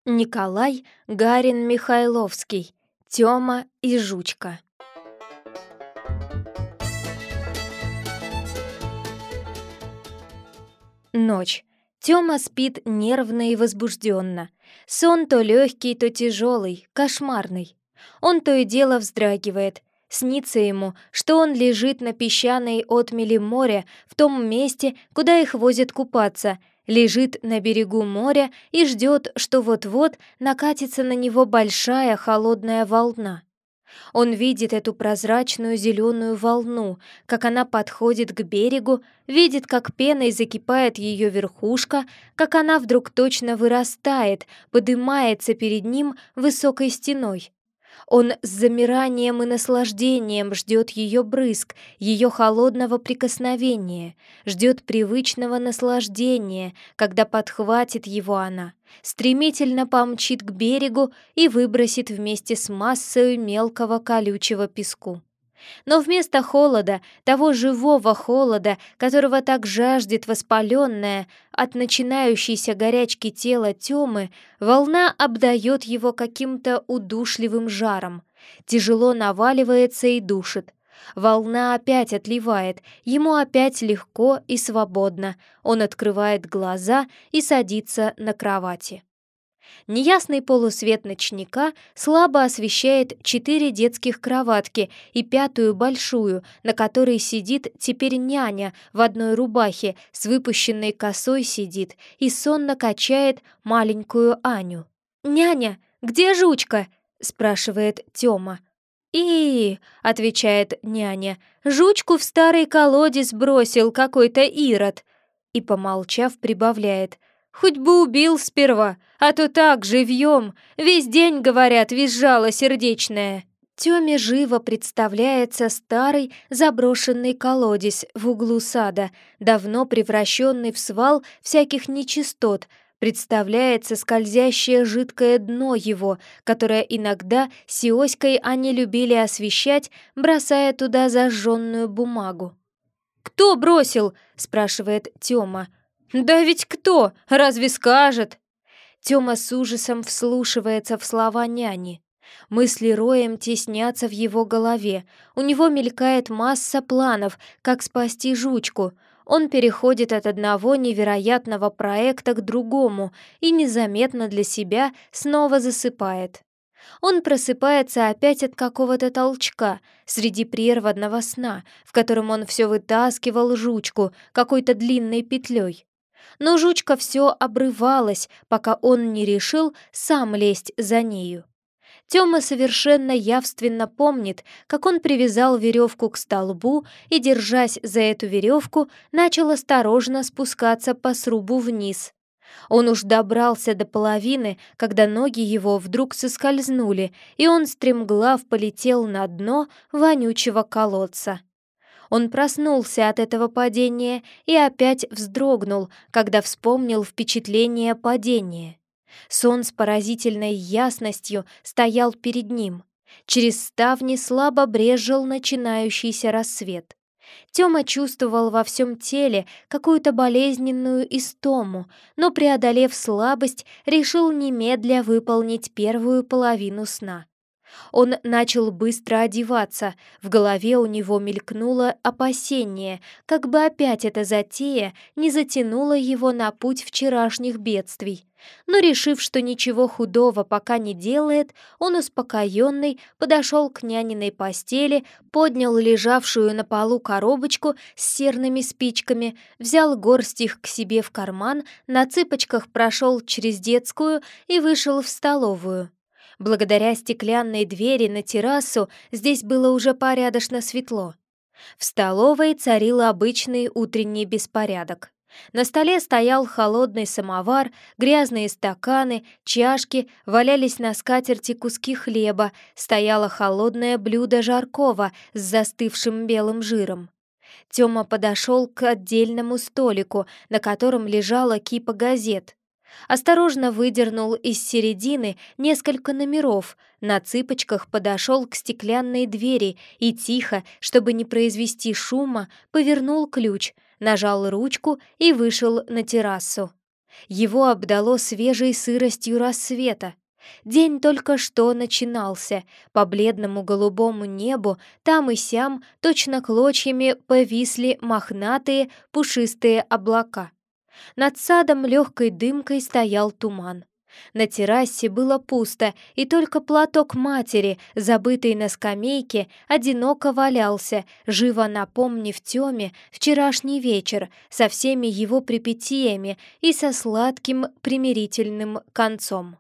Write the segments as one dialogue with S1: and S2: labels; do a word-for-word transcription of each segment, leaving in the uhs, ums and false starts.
S1: Николай Гарин-Михайловский. Тёма и жучка. Ночь. Тёма спит нервно и возбужденно. Сон то легкий, то тяжелый, кошмарный. Он то и дело вздрагивает. Снится ему, что он лежит на песчаной отмели моря в том месте, куда их возят купаться, лежит на берегу моря и ждет, что вот-вот накатится на него большая холодная волна. Он видит эту прозрачную зеленую волну, как она подходит к берегу, видит, как пеной закипает ее верхушка, как она вдруг точно вырастает, подымается перед ним высокой стеной. Он с замиранием и наслаждением ждет ее брызг, ее холодного прикосновения, ждет привычного наслаждения, когда подхватит его она, стремительно помчит к берегу и выбросит вместе с массой мелкого колючего песку. Но вместо холода, того живого холода, которого так жаждет воспаленное от начинающейся горячки тела Тёмы, волна обдает его каким-то удушливым жаром, тяжело наваливается и душит. Волна опять отливает, ему опять легко и свободно, он открывает глаза и садится на кровати. Неясный полусвет ночника слабо освещает четыре детских кроватки и пятую большую, на которой сидит теперь няня в одной рубахе, с выпущенной косой сидит и сонно качает маленькую Аню. «Няня, где жучка?» — спрашивает Тёма. «И, — отвечает няня, — жучку в старый колодец бросил какой-то ирод». И, помолчав, прибавляет: «Хоть бы убил сперва, а то так живьем, весь день, говорят, визжала сердечная». Тёме живо представляется старый заброшенный колодец в углу сада, давно превращенный в свал всяких нечистот, представляется скользящее жидкое дно его, которое иногда Сиоськой они любили освещать, бросая туда зажженную бумагу. «Кто бросил?» — спрашивает Тёма. «Да ведь кто? Разве скажет?» Тёма с ужасом вслушивается в слова няни. Мысли роем теснятся в его голове. У него мелькает масса планов, как спасти жучку. Он переходит от одного невероятного проекта к другому и незаметно для себя снова засыпает. Он просыпается опять от какого-то толчка среди прерванного сна, в котором он все вытаскивал жучку какой-то длинной петлей. Но жучка все обрывалась, пока он не решил сам лезть за нею. Тёма совершенно явственно помнит, как он привязал веревку к столбу и, держась за эту веревку, начал осторожно спускаться по срубу вниз. Он уж добрался до половины, когда ноги его вдруг соскользнули, и он стремглав полетел на дно вонючего колодца. Он проснулся от этого падения и опять вздрогнул, когда вспомнил впечатление падения. Сон с поразительной ясностью стоял перед ним. Через ставни слабо брезжил начинающийся рассвет. Тёма чувствовал во всем теле какую-то болезненную истому, но, преодолев слабость, решил немедля выполнить первую половину сна. Он начал быстро одеваться, в голове у него мелькнуло опасение, как бы опять эта затея не затянула его на путь вчерашних бедствий. Но, решив, что ничего худого пока не делает, он, успокоенный, подошел к няниной постели, поднял лежавшую на полу коробочку с серными спичками, взял горсть их к себе в карман, на цыпочках прошел через детскую и вышел в столовую. Благодаря стеклянной двери на террасу здесь было уже порядочно светло. В столовой царил обычный утренний беспорядок. На столе стоял холодный самовар, грязные стаканы, чашки, валялись на скатерти куски хлеба, стояло холодное блюдо жаркого с застывшим белым жиром. Тёма подошел к отдельному столику, на котором лежала кипа газет. Осторожно выдернул из середины несколько номеров, на цыпочках подошел к стеклянной двери и тихо, чтобы не произвести шума, повернул ключ, нажал ручку и вышел на террасу. Его обдало свежей сыростью рассвета. День только что начинался, по бледному голубому небу там и сям точно клочьями повисли мохнатые пушистые облака. Над садом легкой дымкой стоял туман. На террасе было пусто, и только платок матери, забытый на скамейке, одиноко валялся, живо напомнив Тёме вчерашний вечер со всеми его припятиями и со сладким примирительным концом.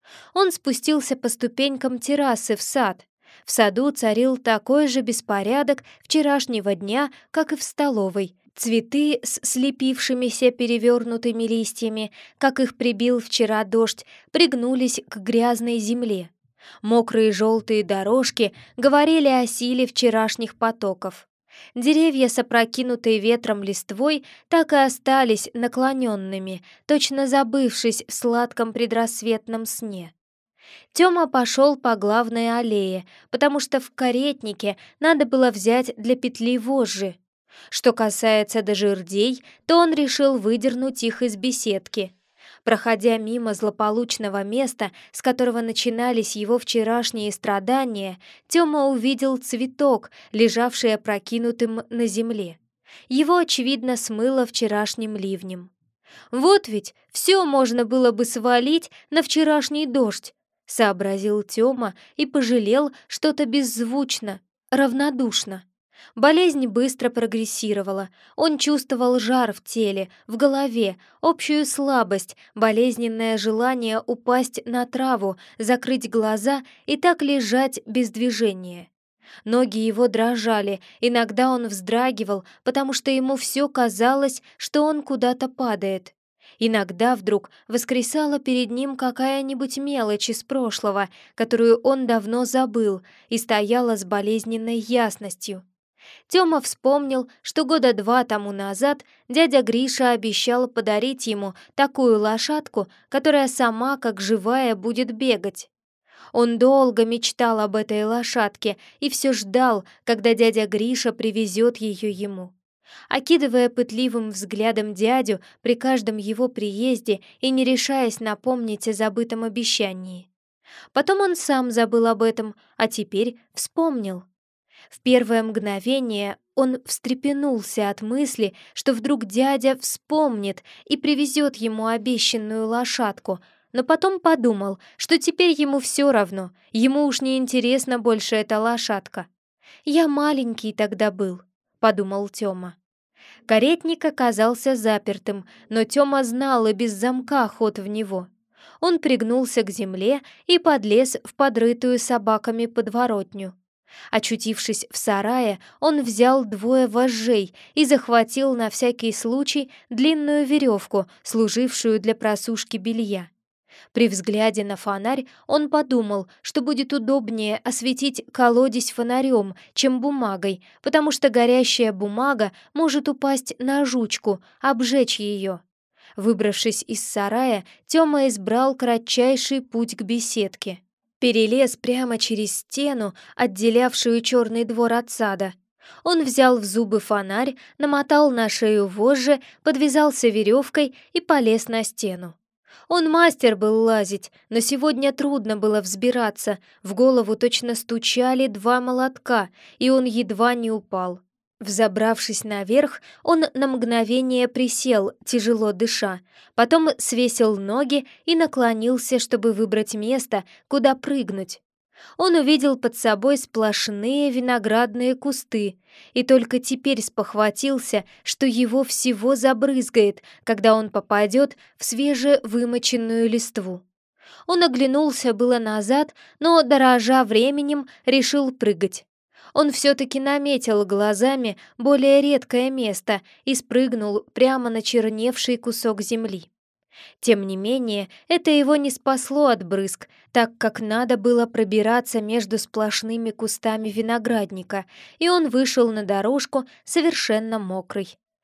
S1: Он спустился по ступенькам террасы в сад. В саду царил такой же беспорядок вчерашнего дня, как и в столовой. Цветы с слепившимися перевернутыми листьями, как их прибил вчера дождь, пригнулись к грязной земле. Мокрые желтые дорожки говорили о силе вчерашних потоков. Деревья с опрокинутой ветром листвой так и остались наклоненными, точно забывшись в сладком предрассветном сне. Тёма пошел по главной аллее, потому что в каретнике надо было взять для петли вожжи. Что касается дожердей, то он решил выдернуть их из беседки. Проходя мимо злополучного места, с которого начинались его вчерашние страдания, Тёма увидел цветок, лежавший опрокинутым на земле. Его, очевидно, смыло вчерашним ливнем. «Вот ведь все можно было бы свалить на вчерашний дождь», — сообразил Тёма и пожалел что-то беззвучно, равнодушно. Болезнь быстро прогрессировала. Он чувствовал жар в теле, в голове, общую слабость, болезненное желание упасть на траву, закрыть глаза и так лежать без движения. Ноги его дрожали, иногда он вздрагивал, потому что ему все казалось, что он куда-то падает. Иногда вдруг воскресала перед ним какая-нибудь мелочь из прошлого, которую он давно забыл, и стояла с болезненной ясностью. Тёма вспомнил, что года два тому назад дядя Гриша обещал подарить ему такую лошадку, которая сама, как живая, будет бегать. Он долго мечтал об этой лошадке и все ждал, когда дядя Гриша привезет ее ему. Окидывая пытливым взглядом дядю при каждом его приезде и не решаясь напомнить о забытом обещании. Потом он сам забыл об этом, а теперь вспомнил. В первое мгновение он встрепенулся от мысли, что вдруг дядя вспомнит и привезет ему обещанную лошадку, но потом подумал, что теперь ему все равно, ему уж не интересна больше эта лошадка. «Я маленький тогда был», — подумал Тёма. Каретник оказался запертым, но Тёма знал и без замка ход в него. Он пригнулся к земле и подлез в подрытую собаками подворотню. Очутившись в сарае, он взял двое вожжей и захватил на всякий случай длинную веревку, служившую для просушки белья. При взгляде на фонарь он подумал, что будет удобнее осветить колодезь фонарем, чем бумагой, потому что горящая бумага может упасть на жучку, обжечь ее. Выбравшись из сарая, Тёма избрал кратчайший путь к беседке. Перелез прямо через стену, отделявшую черный двор от сада. Он взял в зубы фонарь, намотал на шею вожжи, подвязался веревкой и полез на стену. Он мастер был лазить, но сегодня трудно было взбираться, в голову точно стучали два молотка, и он едва не упал. Взобравшись наверх, он на мгновение присел, тяжело дыша, потом свесил ноги и наклонился, чтобы выбрать место, куда прыгнуть. Он увидел под собой сплошные виноградные кусты и только теперь спохватился, что его всего забрызгает, когда он попадет в свежевымоченную листву. Он оглянулся было назад, но, дорожа временем, решил прыгать. Он все-таки наметил глазами более редкое место и спрыгнул прямо на черневший кусок земли. Тем не менее, это его не спасло от брызг, так как надо было пробираться между сплошными кустами виноградника, и он вышел на дорожку совершенно мокрый.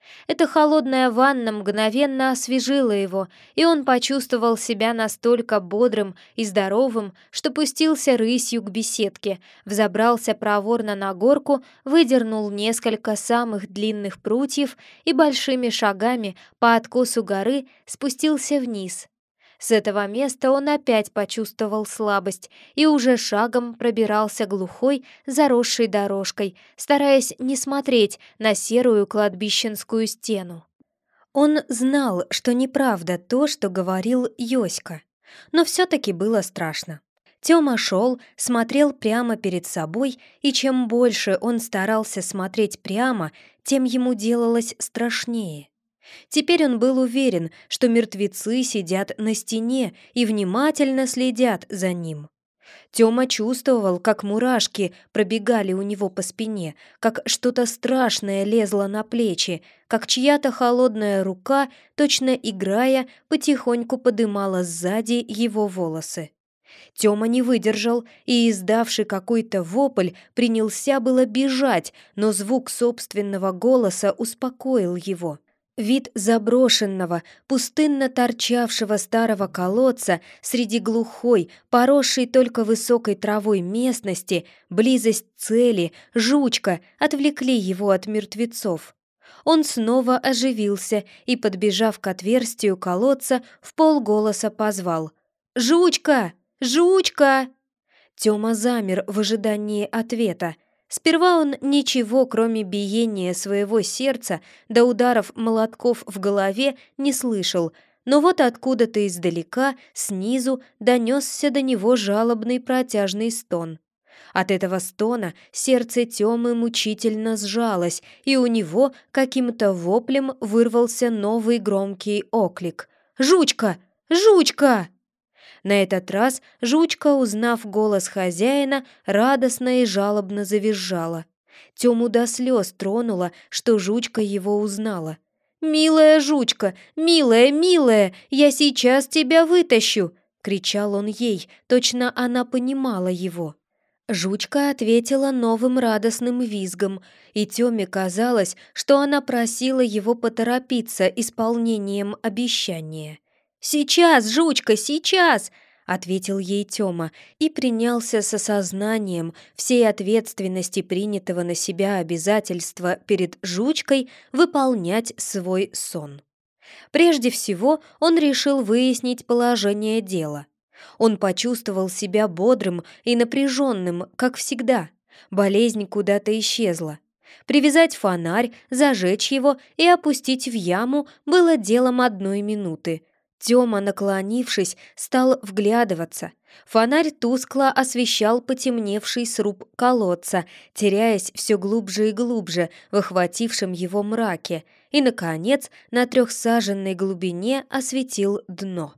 S1: Эта холодная ванна мгновенно освежила его, и он почувствовал себя настолько бодрым и здоровым, что пустился рысью к беседке, взобрался проворно на горку, выдернул несколько самых длинных прутьев и большими шагами по откосу горы спустился вниз. С этого места он опять почувствовал слабость и уже шагом пробирался глухой, заросшей дорожкой, стараясь не смотреть на серую кладбищенскую стену. Он знал, что неправда то, что говорил Йоська, но все-таки было страшно. Тёма шел, смотрел прямо перед собой, и чем больше он старался смотреть прямо, тем ему делалось страшнее. Теперь он был уверен, что мертвецы сидят на стене и внимательно следят за ним. Тёма чувствовал, как мурашки пробегали у него по спине, как что-то страшное лезло на плечи, как чья-то холодная рука, точно играя, потихоньку подымала сзади его волосы. Тёма не выдержал и, издавший какой-то вопль, принялся было бежать, но звук собственного голоса успокоил его. Вид заброшенного, пустынно торчавшего старого колодца среди глухой, поросшей только высокой травой местности, близость цели, жучка отвлекли его от мертвецов. Он снова оживился и, подбежав к отверстию колодца, вполголоса позвал: «Жучка! Жучка!» Тёма замер в ожидании ответа. Сперва он ничего, кроме биения своего сердца до ударов молотков в голове, не слышал, но вот откуда-то издалека, снизу, донесся до него жалобный протяжный стон. От этого стона сердце Тёмы мучительно сжалось, и у него каким-то воплем вырвался новый громкий оклик: «Жучка! Жучка!» На этот раз жучка, узнав голос хозяина, радостно и жалобно завизжала. Тему до слез тронула, что жучка его узнала. «Милая жучка, милая, милая, я сейчас тебя вытащу!» — кричал он ей, точно она понимала его. Жучка ответила новым радостным визгом, и Тёме казалось, что она просила его поторопиться исполнением обещания. «Сейчас, жучка, сейчас!» — ответил ей Тёма и принялся с осознанием всей ответственности принятого на себя обязательства перед жучкой выполнять свой сон. Прежде всего он решил выяснить положение дела. Он почувствовал себя бодрым и напряженным, как всегда. Болезнь куда-то исчезла. Привязать фонарь, зажечь его и опустить в яму было делом одной минуты. Тёма, наклонившись, стал вглядываться. Фонарь тускло освещал потемневший сруб колодца, теряясь все глубже и глубже в охватившем его мраке, и, наконец, на трехсаженной глубине осветил дно.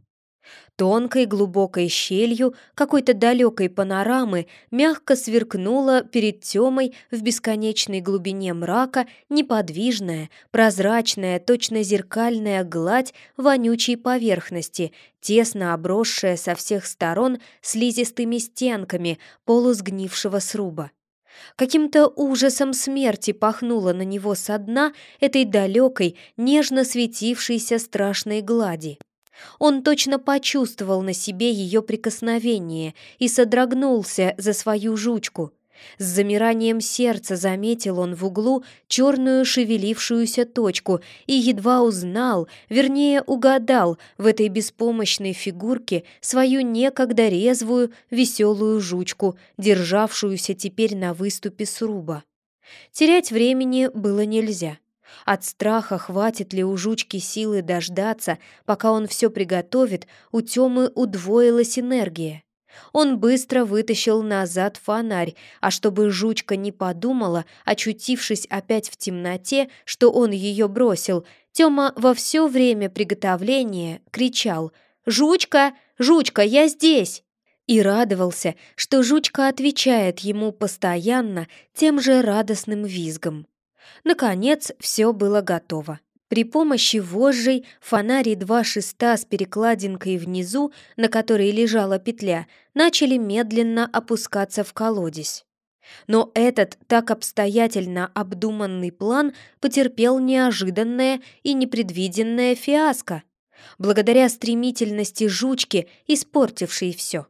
S1: Тонкой глубокой щелью какой-то далекой панорамы мягко сверкнула перед Тёмой в бесконечной глубине мрака неподвижная, прозрачная, точно зеркальная гладь вонючей поверхности, тесно обросшая со всех сторон слизистыми стенками полусгнившего сруба. Каким-то ужасом смерти пахнуло на него со дна этой далекой, нежно светившейся страшной глади. Он точно почувствовал на себе ее прикосновение и содрогнулся за свою жучку. С замиранием сердца заметил он в углу черную шевелившуюся точку и едва узнал, вернее угадал в этой беспомощной фигурке свою некогда резвую, веселую жучку, державшуюся теперь на выступе сруба. Терять времени было нельзя. От страха, хватит ли у жучки силы дождаться, пока он все приготовит, у Тёмы удвоилась энергия. Он быстро вытащил назад фонарь, а чтобы жучка не подумала, очутившись опять в темноте, что он ее бросил, Тёма во все время приготовления кричал: «Жучка! Жучка, я здесь!» И радовался, что жучка отвечает ему постоянно тем же радостным визгом. Наконец, все было готово. При помощи вожжей фонарь и два шеста с перекладинкой внизу, на которой лежала петля, начали медленно опускаться в колодец. Но этот так обстоятельно обдуманный план потерпел неожиданное и непредвиденное фиаско, благодаря стремительности жучки, испортившей все.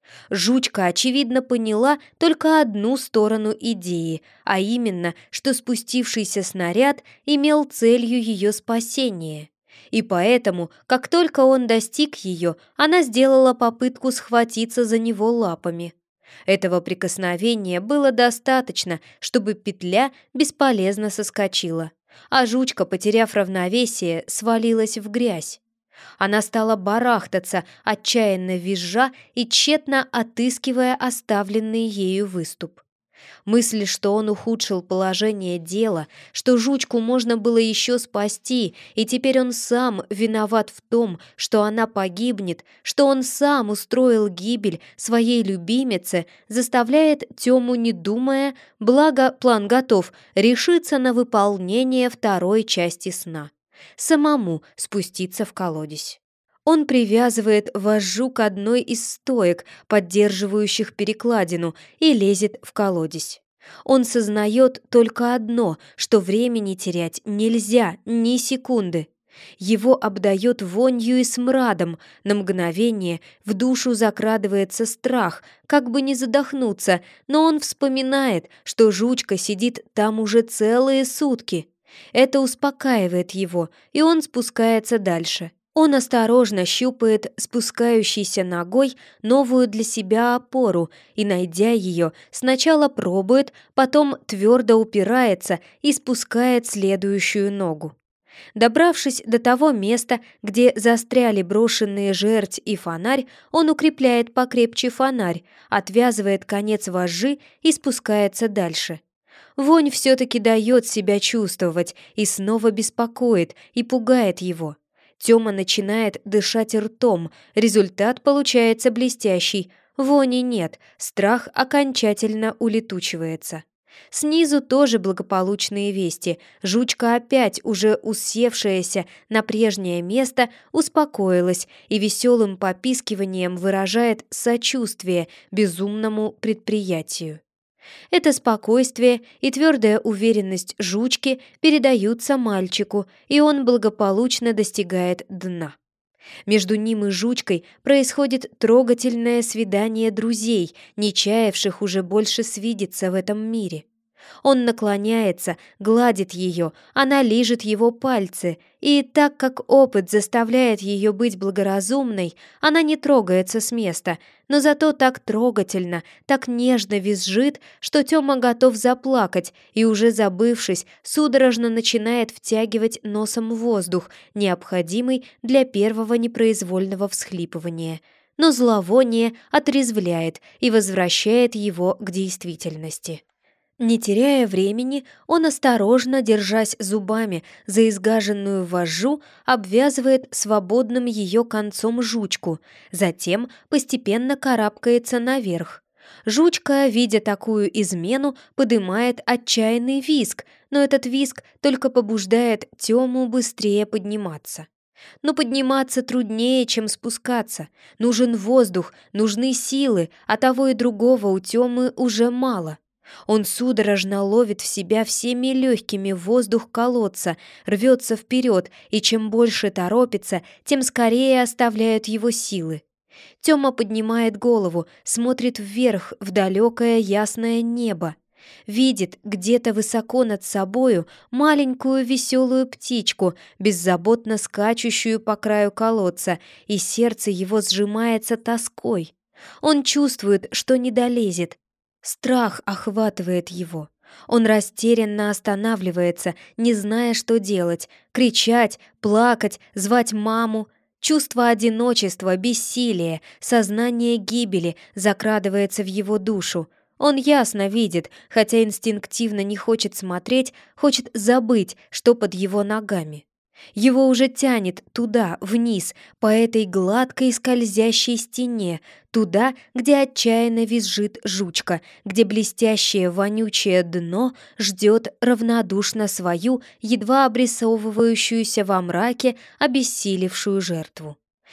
S1: Жучка, очевидно, поняла только одну сторону идеи, а именно, что спустившийся снаряд имел целью ее спасение. И поэтому, как только он достиг ее, она сделала попытку схватиться за него лапами. Этого прикосновения было достаточно, чтобы петля бесполезно соскочила, а жучка, потеряв равновесие, свалилась в грязь. Она стала барахтаться, отчаянно визжа и тщетно отыскивая оставленный ею выступ. Мысль, что он ухудшил положение дела, что жучку можно было еще спасти, и теперь он сам виноват в том, что она погибнет, что он сам устроил гибель своей любимице, заставляет Тему, не думая, благо план готов, решиться на выполнение второй части сна. Самому спуститься в колодезь. Он привязывает вожжу к одной из стоек, поддерживающих перекладину, и лезет в колодезь. Он сознает только одно, что времени терять нельзя ни секунды. Его обдает вонью и смрадом, на мгновение в душу закрадывается страх, как бы не задохнуться, но он вспоминает, что жучка сидит там уже целые сутки. Это успокаивает его, и он спускается дальше. Он осторожно щупает спускающейся ногой новую для себя опору и, найдя ее, сначала пробует, потом твердо упирается и спускает следующую ногу. Добравшись до того места, где застряли брошенные жерть и фонарь, он укрепляет покрепче фонарь, отвязывает конец вожжи и спускается дальше. Вонь все-таки дает себя чувствовать и снова беспокоит и пугает его. Тёма начинает дышать ртом, результат получается блестящий. Вони нет, страх окончательно улетучивается. Снизу тоже благополучные вести. Жучка, опять уже усевшаяся на прежнее место, успокоилась и веселым попискиванием выражает сочувствие безумному предприятию. Это спокойствие и твердая уверенность жучки передаются мальчику, и он благополучно достигает дна. Между ним и жучкой происходит трогательное свидание друзей, не чаявших уже больше свидеться в этом мире. Он наклоняется, гладит ее, она лижет его пальцы, и так как опыт заставляет ее быть благоразумной, она не трогается с места, но зато так трогательно, так нежно визжит, что Тёма готов заплакать и, уже забывшись, судорожно начинает втягивать носом воздух, необходимый для первого непроизвольного всхлипывания. Но зловоние отрезвляет и возвращает его к действительности. Не теряя времени, он осторожно, держась зубами за изгаженную вожжу, обвязывает свободным ее концом жучку, затем постепенно карабкается наверх. Жучка, видя такую измену, подымает отчаянный визг, но этот визг только побуждает Тему быстрее подниматься. Но подниматься труднее, чем спускаться. Нужен воздух, нужны силы, а того и другого у Темы уже мало. Он судорожно ловит в себя всеми легкими воздух колодца, рвется вперед, и чем больше торопится, тем скорее оставляют его силы. Тёма поднимает голову, смотрит вверх в далекое ясное небо. Видит где-то высоко над собою маленькую веселую птичку, беззаботно скачущую по краю колодца, и сердце его сжимается тоской. Он чувствует, что не долезет. Страх охватывает его. Он растерянно останавливается, не зная, что делать. Кричать, плакать, звать маму. Чувство одиночества, бессилия, сознание гибели закрадывается в его душу. Он ясно видит, хотя инстинктивно не хочет смотреть, хочет забыть, что под его ногами. Его уже тянет туда, вниз, по этой гладкой скользящей стене, туда, где отчаянно визжит жучка, где блестящее вонючее дно ждет равнодушно свою, едва обрисовывающуюся во мраке, обессилевшую жертву.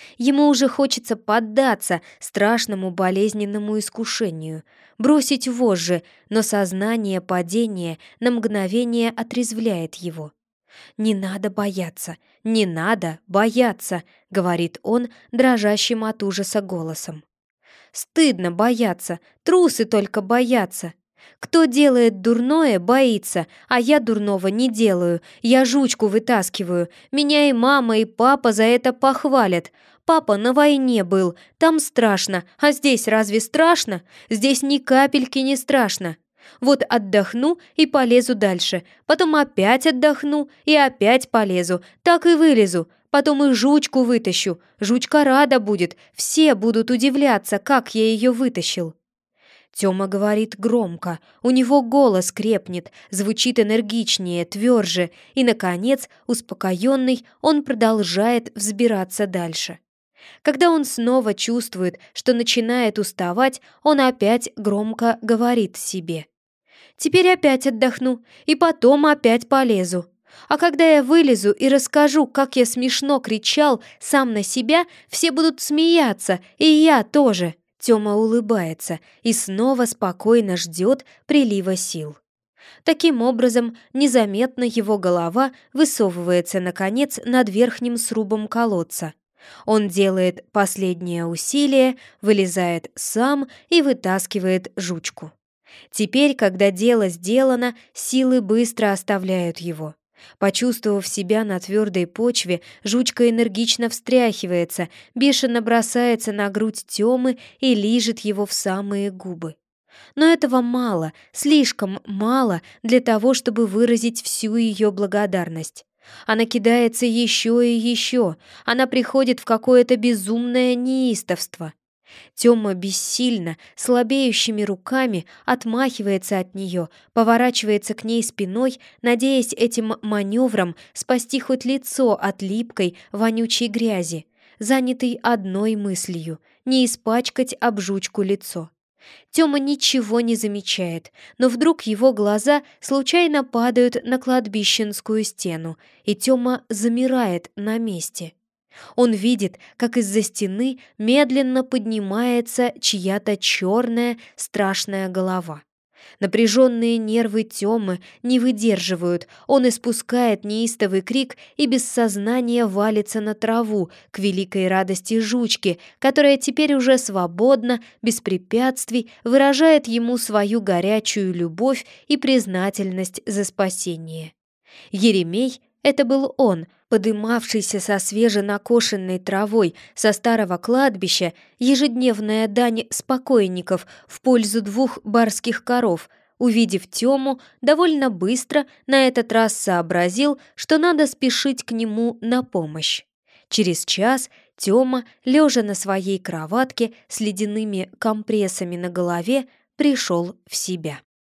S1: Ему уже хочется поддаться страшному болезненному искушению, бросить вожжи, но сознание падения на мгновение отрезвляет его. «Не надо бояться, не надо бояться», — говорит он дрожащим от ужаса голосом. «Стыдно бояться, трусы только боятся. Кто делает дурное, боится, а я дурного не делаю, я жучку вытаскиваю. Меня и мама, и папа за это похвалят. Папа на войне был, там страшно, а здесь разве страшно? Здесь ни капельки не страшно. Вот отдохну и полезу дальше, потом опять отдохну и опять полезу, так и вылезу, потом и жучку вытащу. Жучка рада будет, все будут удивляться, как я ее вытащил». Тёма говорит громко, у него голос крепнет, звучит энергичнее, тверже, и, наконец, успокоенный, он продолжает взбираться дальше. Когда он снова чувствует, что начинает уставать, он опять громко говорит себе: «Теперь опять отдохну, и потом опять полезу. А когда я вылезу и расскажу, как я смешно кричал сам на себя, все будут смеяться, и я тоже». Тёма улыбается и снова спокойно ждет прилива сил. Таким образом, незаметно его голова высовывается, наконец, над верхним срубом колодца. Он делает последнее усилие, вылезает сам и вытаскивает жучку. Теперь, когда дело сделано, силы быстро оставляют его. Почувствовав себя на твердой почве, жучка энергично встряхивается, бешено бросается на грудь Тёмы и лижет его в самые губы. Но этого мало, слишком мало для того, чтобы выразить всю ее благодарность. Она кидается еще и еще, она приходит в какое-то безумное неистовство. Тёма бессильно, слабеющими руками отмахивается от нее, поворачивается к ней спиной, надеясь этим маневром спасти хоть лицо от липкой, вонючей грязи, занятый одной мыслью — не испачкать об жучку лицо. Тёма ничего не замечает, но вдруг его глаза случайно падают на кладбищенскую стену, и Тёма замирает на месте. Он видит, как из-за стены медленно поднимается чья-то черная страшная голова. Напряженные нервы Тёмы не выдерживают, он испускает неистовый крик и без сознания валится на траву к великой радости жучки, которая теперь уже свободно, без препятствий, выражает ему свою горячую любовь и признательность за спасение. Еремей — это был он, подымавшийся со свеженакошенной травой со старого кладбища, ежедневная дань спокойников в пользу двух барских коров, увидев Тему, довольно быстро на этот раз сообразил, что надо спешить к нему на помощь. Через час Тема, лежа на своей кроватке с ледяными компрессами на голове, пришел в себя.